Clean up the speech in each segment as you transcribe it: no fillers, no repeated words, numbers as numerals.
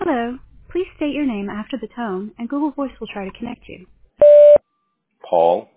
Hello. Please state your name after the tone, and Google Voice will try to connect you. Paul.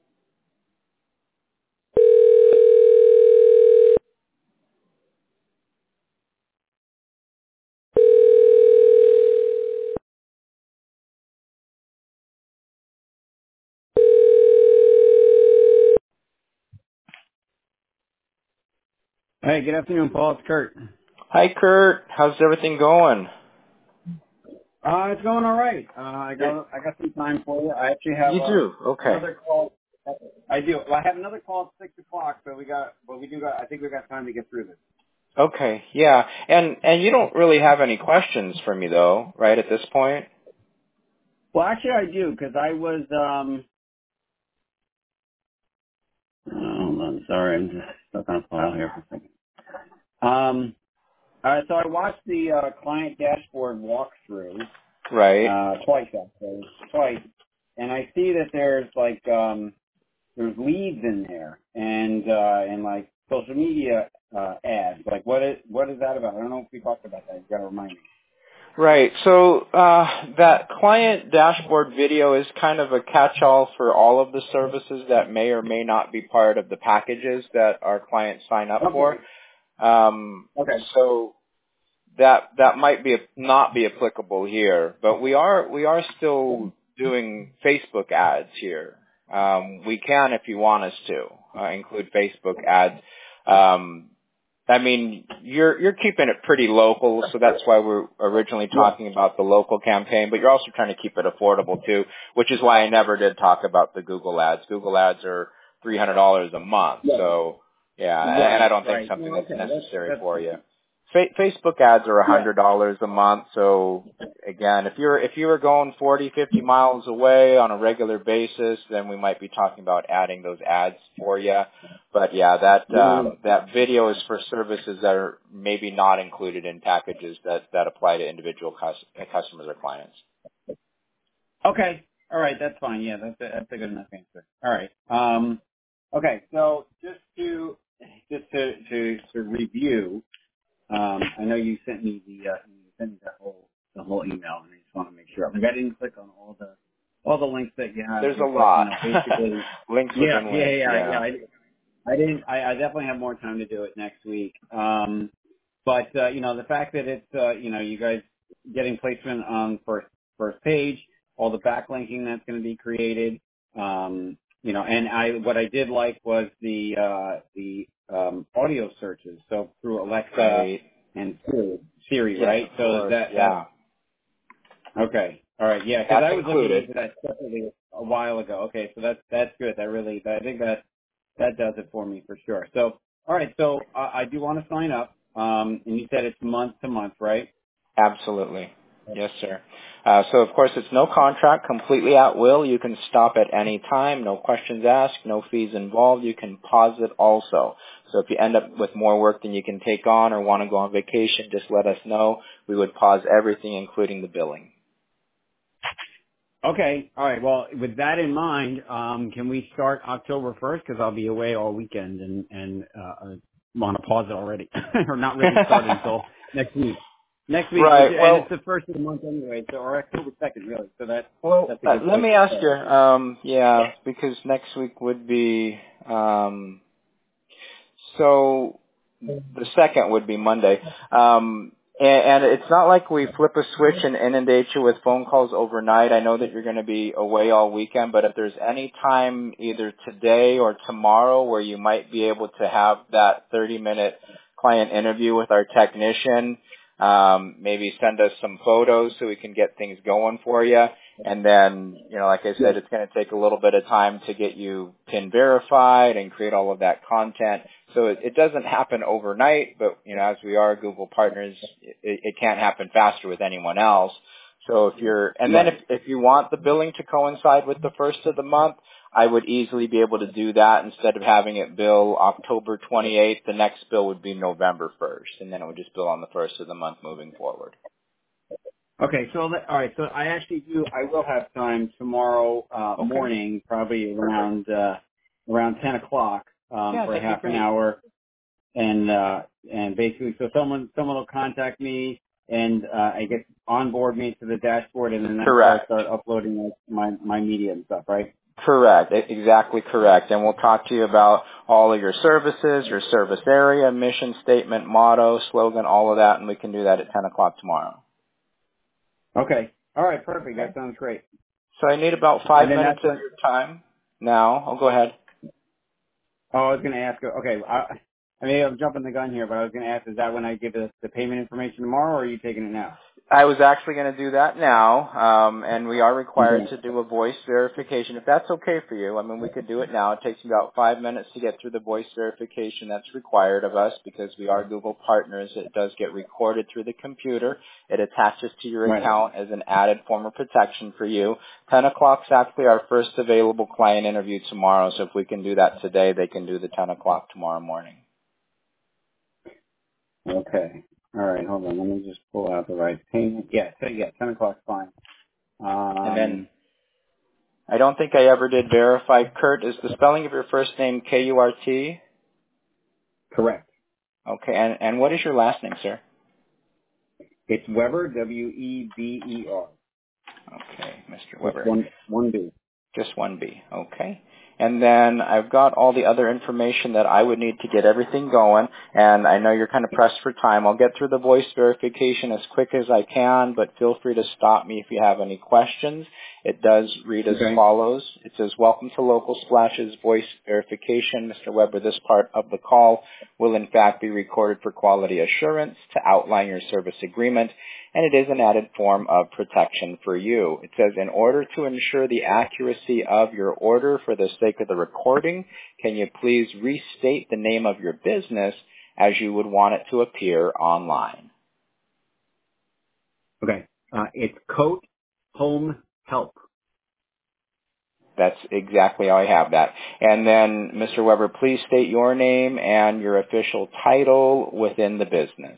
Hey, good afternoon, Paul. It's Kurt. Hi, Kurt. How's everything going? It's going all right. Good. I got some time for you. I actually have You do? Okay. another call. I do. Well, I have another call at 6:00, so I think we got time to get through this. Okay. Yeah. And you don't really have any questions for me though, right, at this point? Well, actually, I do because I was. I'm sorry. I'm just stuck on a file here for a second. All right. So I watched the client dashboard walkthrough Right. twice, actually, twice, and I see that there's there's leads in there and like social media ads. Like what is that about? I don't know if we talked about that. You got to remind me. Right. So that client dashboard video is kind of a catch-all for all of the services that may or may not be part of the packages that our clients sign up for. Okay. Okay. So that might be not be applicable here, but we are still doing Facebook ads here. We can, if you want us to, include Facebook ads. I mean, you're keeping it pretty local, so that's why we're originally Yeah. talking about the local campaign, but you're also trying to keep it affordable too, which is why I never did talk about the Google ads. Google ads are $300 a month, Yeah. so yeah, and I Right. don't think Right. something No, that's okay. necessary That's for fine. you. Facebook ads are Yeah. $100 a month. So again, if you were going 40, 50 miles away on a regular basis, then we might be talking about adding those ads for you. But yeah, Yeah. that video is for services that are maybe not included in packages that apply to individual customers or clients. Okay. All right. That's fine. Yeah. That's a good enough answer. All right. Okay. So just to review. I know you sent me the whole email, and I just want to make sure. Like I didn't click on all the links that you have There's a here, but lot. basically, Links yeah, within yeah, links, yeah, yeah. yeah. I didn't. I definitely have more time to do it next week. But the fact that it's you guys getting placement on first page, all the backlinking that's going to be created. And what I did like was the audio searches. So through Alexa Right. and Siri, Yes, right? of So course, that's yeah. okay. All right, yeah, because That's I was looking included. into that separately a while ago. Okay, so that's good. I think that does it for me for sure. So all right, so I do want to sign up. And you said it's month to month, right? Absolutely. Yes, sir. So of course it's no contract, completely at will. You can stop at any time, no questions asked, no fees involved. You can pause it also. So if you end up with more work than you can take on or want to go on vacation, just let us know. We would pause everything, including the billing. Okay. All right. Well, with that in mind, can we start October 1st? Because I'll be away all weekend and want to pause it already, or not really start it until next week. Next week, Right. and it's Well, the first of the month anyway, so or October 2nd, really. So that's a good let place me to ask start. you, yeah, because next week would be, so the second would be Monday. And it's not like we flip a switch and inundate you with phone calls overnight. I know that you're going to be away all weekend, but if there's any time either today or tomorrow where you might be able to have that 30-minute client interview with our technician, maybe send us some photos so we can get things going for you. And then, like I said, it's going to take a little bit of time to get you PIN verified and create all of that content. So it doesn't happen overnight, but, as we are Google partners, it can't happen faster with anyone else. So then Right. if you want the billing to coincide with the first of the month, I would easily be able to do that. Instead of having it bill October 28th, the next bill would be November 1st, and then it would just bill on the first of the month moving forward. Okay. So all right. So I will have time tomorrow Okay. morning, probably Perfect. around 10 o'clock Yeah, for a that'd be half an great. hour. And basically, so someone will contact me, and I guess onboard me to the dashboard, and then that's where I Correct. start uploading my media and stuff, right? Correct. Exactly correct. And we'll talk to you about all of your services, your service area, mission statement, motto, slogan, all of that, and we can do that at 10 o'clock tomorrow. Okay. All right. Perfect. Okay. That sounds great. So I need about 5 minutes of your time now. I'll go ahead. Oh, I was going to ask. Okay. I mean, I'm jumping the gun here, but I was going to ask, is that when I give the payment information tomorrow, or are you taking it now? I was actually going to do that now, and we are required to do a voice verification. If that's okay for you, I mean, we could do it now. It takes about 5 minutes to get through the voice verification that's required of us because we are Google partners. It does get recorded through the computer. It attaches to your account as an added form of protection for you. 10 o'clock is actually our first available client interview tomorrow, so if we can do that today, they can do the 10 o'clock tomorrow morning. Okay. All right. Hold on. Let me just pull out the right payment. Yeah. 10 o'clock's fine. And then I don't think I ever did verify. Kurt, is the spelling of your first name K-U-R-T? Correct. Okay. And what is your last name, sir? It's Weber, W-E-B-E-R. Okay, Mr. Weber. One B. Just one B. Okay. And then I've got all the other information that I would need to get everything going, and I know you're kind of pressed for time. I'll get through the voice verification as quick as I can, but feel free to stop me if you have any questions. It does read as follows. It says, welcome to Local Splash's voice verification. Mr. Weber, this part of the call will in fact be recorded for quality assurance to outline your service agreement, and it is an added form of protection for you. It says, in order to ensure the accuracy of your order for the sake of the recording, can you please restate the name of your business as you would want it to appear online? Okay. It's Coat Home Help. That's exactly how I have that. And then, Mr. Weber, please state your name and your official title within the business.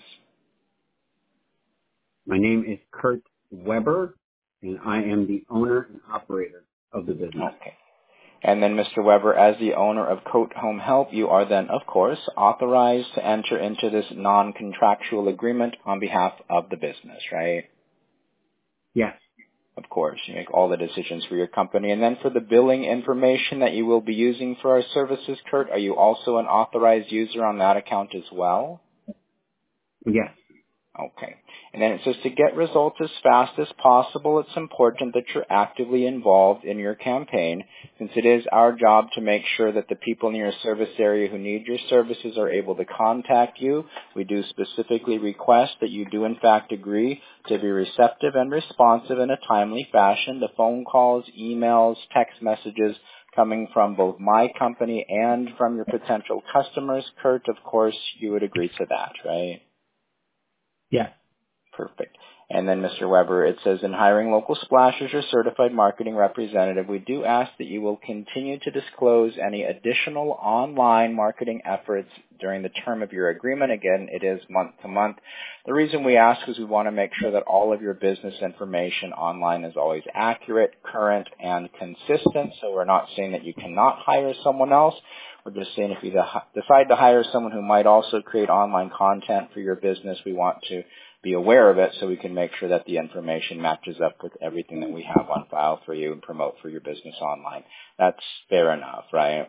My name is Kurt Weber, and I am the owner and operator of the business. Okay. And then, Mr. Weber, as the owner of Coat Home Help, you are then, of course, authorized to enter into this non-contractual agreement on behalf of the business, right? Yes. Of course, you make all the decisions for your company. And then for the billing information that you will be using for our services, Kurt, are you also an authorized user on that account as well? Yes. Okay. And then it says to get results as fast as possible, it's important that you're actively involved in your campaign, since it is our job to make sure that the people in your service area who need your services are able to contact you. We do specifically request that you do in fact agree to be receptive and responsive in a timely fashion to phone calls, emails, text messages coming from both my company and from your potential customers. Kurt, of course, you would agree to that, right? Yes. Perfect. And then, Mr. Weber, it says, in hiring Local Splash as your certified marketing representative, we do ask that you will continue to disclose any additional online marketing efforts during the term of your agreement. Again, it is month to month. The reason we ask is we want to make sure that all of your business information online is always accurate, current, and consistent. So we're not saying that you cannot hire someone else. We're just saying if you decide to hire someone who might also create online content for your business, we want to be aware of it so we can make sure that the information matches up with everything that we have on file for you and promote for your business online. That's fair enough, right?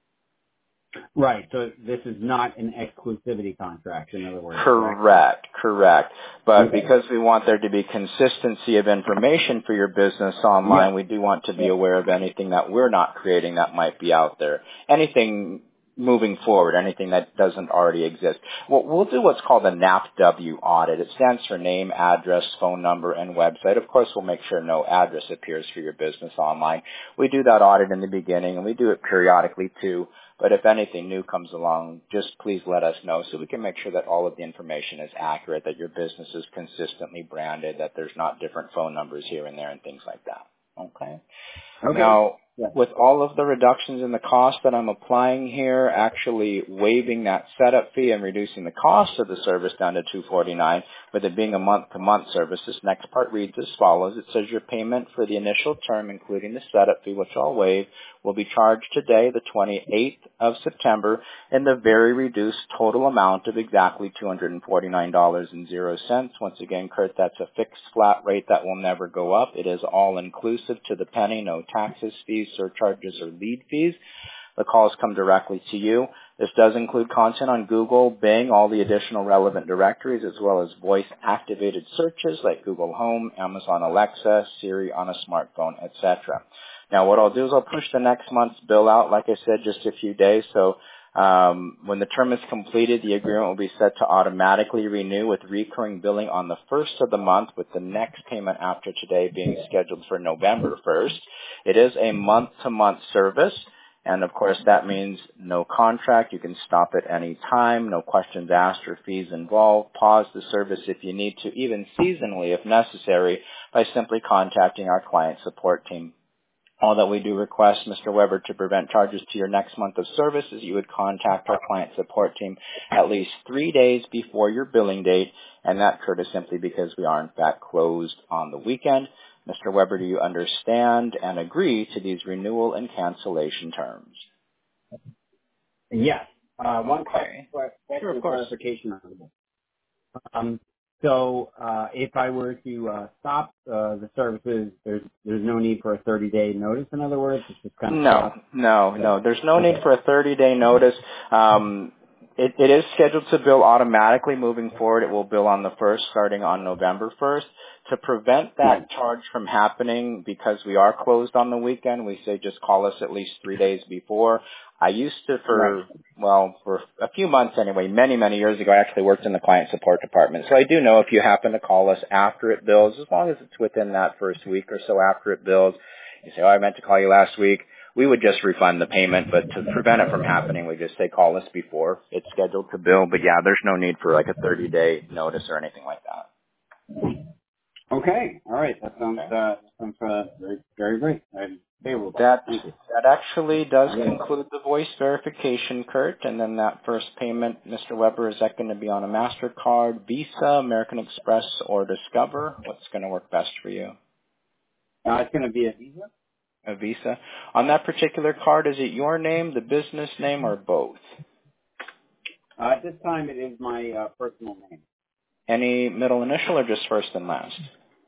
Right. So this is not an exclusivity contract, in other words. Correct. But because we want there to be consistency of information for your business online, we do want to be aware of anything that we're not creating that might be out there. Anything moving forward, anything that doesn't already exist. Well, we'll do what's called a NAFW audit. It stands for name, address, phone number, and website. Of course, we'll make sure no address appears for your business online. We do that audit in the beginning, and we do it periodically too. But if anything new comes along, just please let us know so we can make sure that all of the information is accurate, that your business is consistently branded, that there's not different phone numbers here and there and things like that. Okay. Now, with all of the reductions in the cost that I'm applying here, actually waiving that setup fee and reducing the cost of the service down to $249, with it being a month-to-month service, this next part reads as follows. It says your payment for the initial term, including the setup fee, which I'll waive, will be charged today, the 28th of September, in the very reduced total amount of exactly $249.00. Once again, Kurt, that's a fixed flat rate that will never go up. It is all inclusive to the penny, no taxes, fees, surcharges, or lead fees. The calls come directly to you. This does include content on Google, Bing, all the additional relevant directories, as well as voice-activated searches like Google Home, Amazon Alexa, Siri on a smartphone, etc. Now, what I'll do is I'll push the next month's bill out, like I said, just a few days. So when the term is completed, the agreement will be set to automatically renew with recurring billing on the first of the month, with the next payment after today being scheduled for November 1st. It is a month-to-month service. And, of course, that means no contract. You can stop at any time, no questions asked or fees involved. Pause the service if you need to, even seasonally if necessary, by simply contacting our client support team. All that we do request, Mr. Weber, to prevent charges to your next month of service is you would contact our client support team at least 3 days before your billing date, and that, Kurt, is simply because we are, in fact, closed on the weekend. Mr. Weber, do you understand and agree to these renewal and cancellation terms? Yes. One Okay. Sure, of course. clarification on this. So if I were to stop the services, there's no need for a 30-day notice. In other words, it's just kind of No. There's no need for a 30-day notice. It is scheduled to bill automatically moving forward. It will bill on the 1st, starting on November 1st. To prevent that charge from happening, because we are closed on the weekend, we say just call us at least 3 days before. I used to, for a few months anyway, many years ago, I actually worked in the client support department. So I do know if you happen to call us after it bills, as long as it's within that first week or so after it bills, you say, I meant to call you last week, we would just refund the payment. But to prevent it from happening, we just say call us before it's scheduled to bill. But yeah, there's no need for like a 30-day notice or anything like that. Okay. All right. That sounds very, very great. Favorable. That actually does conclude the voice verification, Kurt. And then that first payment, Mr. Weber, is that going to be on a MasterCard, Visa, American Express, or Discover? What's going to work best for you? It's going to be a Visa. A Visa. On that particular card, is it your name, the business name, or both? At this time, it is my personal name. Any middle initial or just first and last?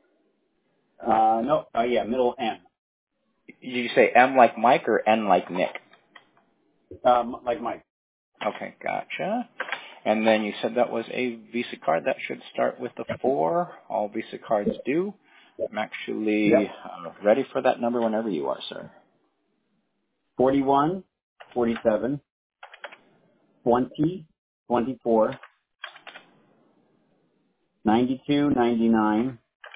No. Middle M. Did you say M like Mike or N like Nick? Like Mike. Okay, gotcha. And then you said that was a Visa card. That should start with a 4. All Visa cards do. I'm actually ready for that number whenever you are, sir. 41, 47, 20, 24, 92, 99,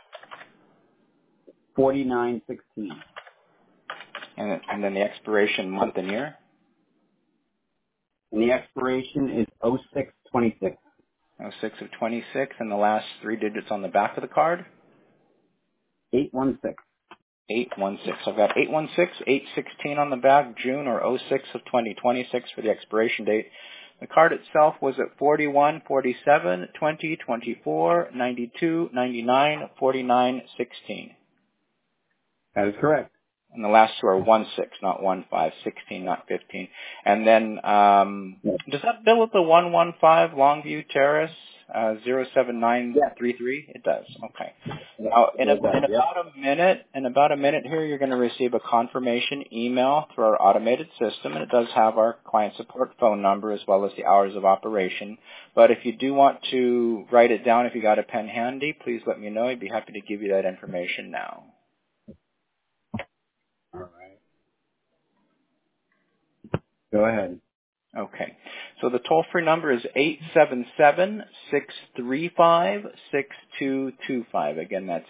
49, 16. And then the expiration month and year? And the expiration is 06/26. 06 of 26, and the last 3 digits on the back of the card? 816. 816. I've got 816, 816 on the back, June or 06 of 2026 for the expiration date. The card itself was at 41, 47, 20, 24, 92, 99, 49, 16. That is correct. And the last 2 are 16, not 15, 16, not 15. And then, does that bill at the 115 Longview Terrace, 07933? It does. Okay. Now, in about a minute here, you're going to receive a confirmation email through our automated system, and it does have our client support phone number as well as the hours of operation. But if you do want to write it down, if you got a pen handy, please let me know. I'd be happy to give you that information now. All right. Go ahead. Okay. So the toll-free number is 877-635-6225. Again, that's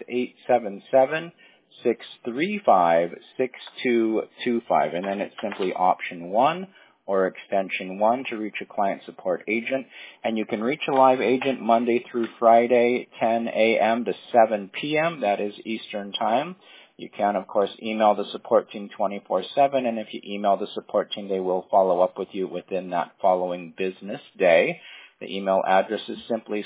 877-635-6225. And then it's simply option 1 or extension 1 to reach a client support agent. And you can reach a live agent Monday through Friday, 10 a.m. to 7 p.m. That is Eastern Time. You can, of course, email the support team 24/7, and if you email the support team, they will follow up with you within that following business day. The email address is simply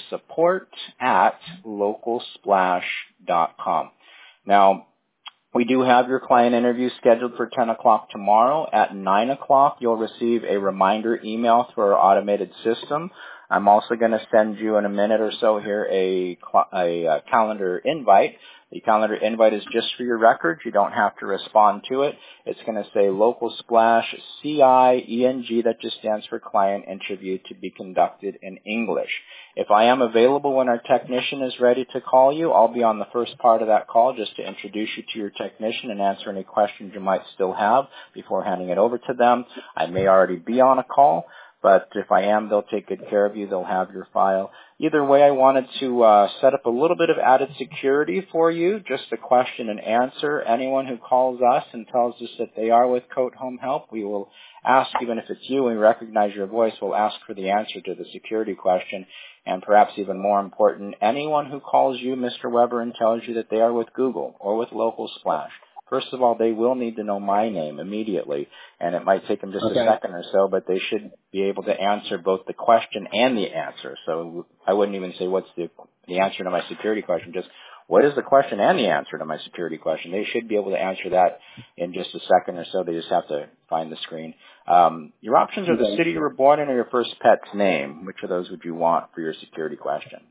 support@localsplash.com. Now, we do have your client interview scheduled for 10 o'clock tomorrow. At 9 o'clock, you'll receive a reminder email through our automated system. I'm also going to send you in a minute or so here a calendar invite. The calendar invite is just for your records. You don't have to respond to it. It's going to say Local Splash CIENG, that just stands for client interview, to be conducted in English. If I am available when our technician is ready to call you, I'll be on the first part of that call just to introduce you to your technician and answer any questions you might still have before handing it over to them. I may already be on a call, but if I am, they'll take good care of you. They'll have your file. Either way, I wanted to set up a little bit of added security for you, just a question and answer. Anyone who calls us and tells us that they are with Coat Home Help, we will ask, even if it's you and we recognize your voice, we'll ask for the answer to the security question. And perhaps even more important, anyone who calls you, Mr. Weber, and tells you that they are with Google or with Local Splash, first of all, they will need to know my name immediately, and it might take them just a second or so, but they should be able to answer both the question and the answer. So I wouldn't even say what's the answer to my security question, just what is the question and the answer to my security question. They should be able to answer that in just a second or so. They just have to find the screen. Your options are the city you were born in or your first pet's name. Which of those would you want for your security question?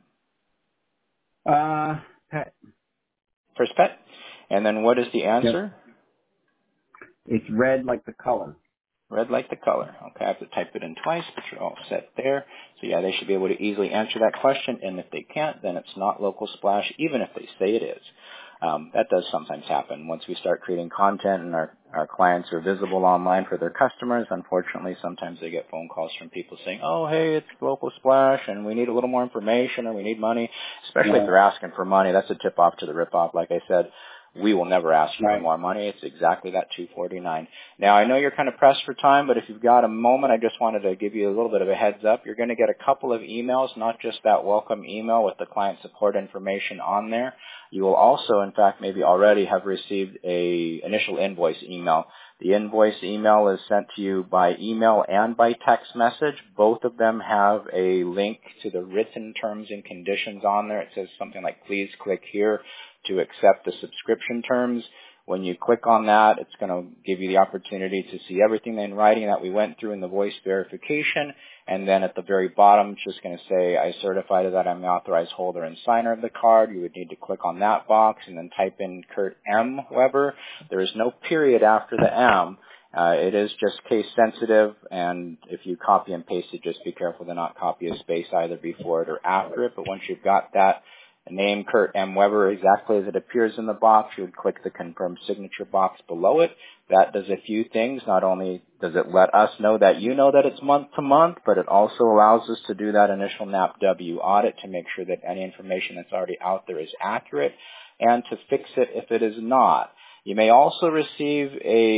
Pet. First pet? And then what is the answer? Yep. It's red like the color. Red like the color. Okay, I have to type it in twice, but you're all set there. So yeah, they should be able to easily answer that question, and if they can't, then it's not Local Splash, even if they say it is. That does sometimes happen. Once we start creating content and our clients are visible online for their customers, unfortunately, sometimes they get phone calls from people saying, oh, hey, it's Local Splash, and we need a little more information, or we need money, especially if they're asking for money. That's a tip-off to the rip-off, like I said. We will never ask you for more money. It's exactly that $249. Now, I know you're kind of pressed for time, but if you've got a moment, I just wanted to give you a little bit of a heads up. You're going to get a couple of emails, not just that welcome email with the client support information on there. You will also, in fact, maybe already have received a initial invoice email. The invoice email is sent to you by email and by text message. Both of them have a link to the written terms and conditions on there. It says something like, please click here to accept the subscription terms. When you click on that, it's going to give you the opportunity to see everything in writing that we went through in the voice verification. And then at the very bottom, it's just going to say, I certify that I'm the authorized holder and signer of the card. You would need to click on that box and then type in Kurt M. Weber. There is no period after the M. It is just case sensitive, and if you copy and paste it, just be careful to not copy a space either before it or after it. But once you've got that name, Kurt M. Weber, exactly as it appears in the box, you would click the confirm signature box below it. That does a few things. Not only does it let us know that you know that it's month to month, but it also allows us to do that initial NAPW audit to make sure that any information that's already out there is accurate and to fix it if it is not. You may also receive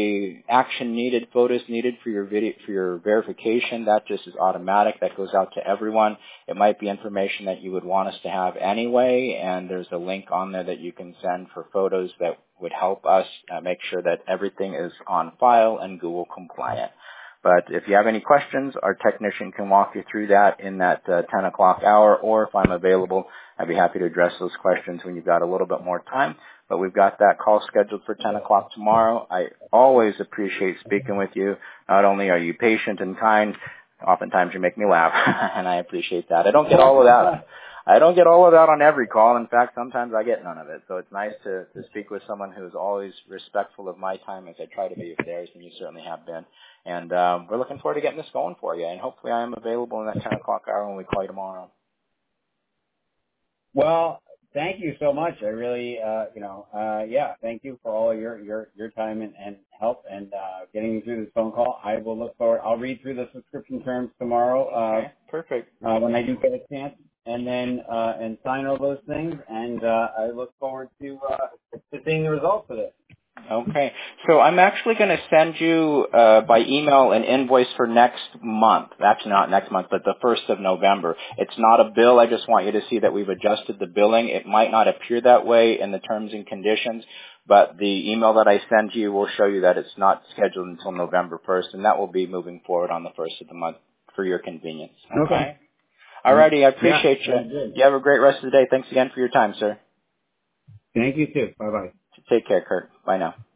a action needed, photos needed for your verification. That just is automatic. That goes out to everyone. It might be information that you would want us to have anyway, and there's a link on there that you can send for photos that would help us make sure that everything is on file and Google compliant. But if you have any questions, our technician can walk you through that in that 10 o'clock hour, or if I'm available, I'd be happy to address those questions when you've got a little bit more time. But we've got that call scheduled for 10 o'clock tomorrow. I always appreciate speaking with you. Not only are you patient and kind, oftentimes you make me laugh, and I appreciate that. I don't get all of that. I don't get all of that on every call. In fact, sometimes I get none of it. So it's nice to speak with someone who is always respectful of my time as I try to be of theirs, and you certainly have been. And we're looking forward to getting this going for you. And hopefully I am available in that 10 o'clock hour when we call you tomorrow. Well, thank you so much. I really, thank you for all your time and help and getting me through this phone call. I will look forward. I'll read through the subscription terms tomorrow. Okay, perfect. When I do get a chance, and then and sign all those things. And I look forward to seeing the results of this. Okay. So I'm actually going to send you by email an invoice for next month. Actually, not next month, but the 1st of November. It's not a bill. I just want you to see that we've adjusted the billing. It might not appear that way in the terms and conditions, but the email that I send you will show you that it's not scheduled until November 1st, and that will be moving forward on the 1st of the month for your convenience. Okay. Alrighty, I appreciate you. Good. You have a great rest of the day. Thanks again for your time, sir. Thank you too. Bye-bye. Take care, Kurt. Bye now.